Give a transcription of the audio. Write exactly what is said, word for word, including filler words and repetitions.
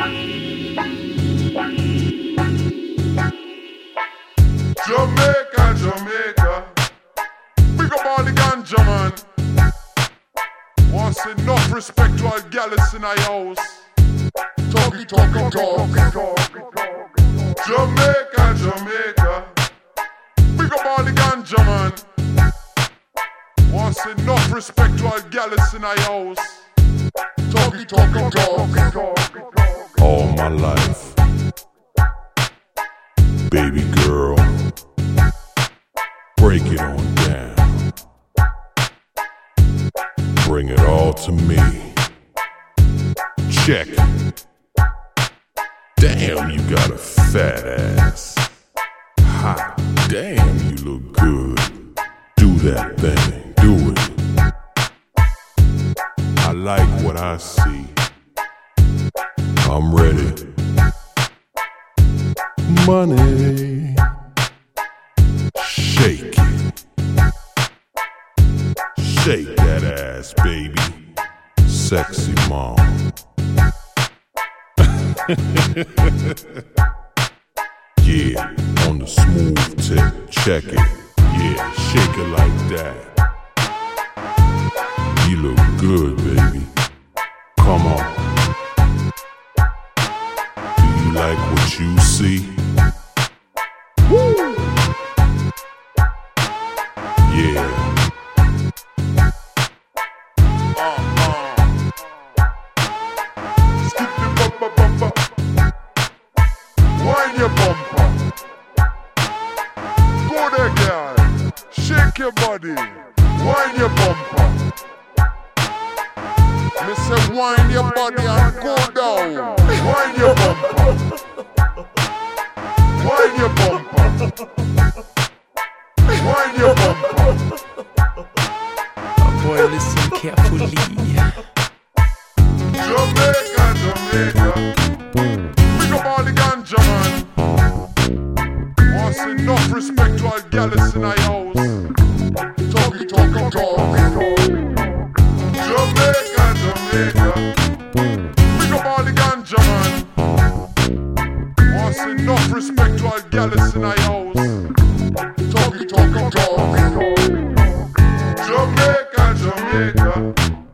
Jamaica, Jamaica, big up all the ganja man. Wants enough respect to our gallus in our house. Talky, talky, talky, talky. Jamaica, Jamaica, big up all the ganja man. Wants enough respect to our gallus in our house. Talky, talky, talky, talky. All my life, baby girl, break it on down. Bring it all to me. Check it. Damn, you got a fat ass. Hot damn, you look good. Do that thing, do it. I like what I see. I'm ready. Money. Shake it. Shake that ass, baby. Sexy mom. Yeah, on the smooth tip. Check it. Yeah, shake it like that. You look good, baby. Come on. Do you like what you see? Woo! Yeah. Skip the bumper, bumper. Wind your bumper. Go there, girl. Shake your body. Wind your bumper. Me say wind your body and go down. Wind your bumper. Wind your bumper. Wind your bumper. Boy, listen carefully. Jamaica, Jamaica, pick up all the ganja man. Wants enough respect to our gallus in our house. Talky, talky, talky. Jamaica, Jamaica, pick up all the ganja man. Wants enough respect to our gallus in our house. Talky, talky, talky. Jamaica, Jamaica.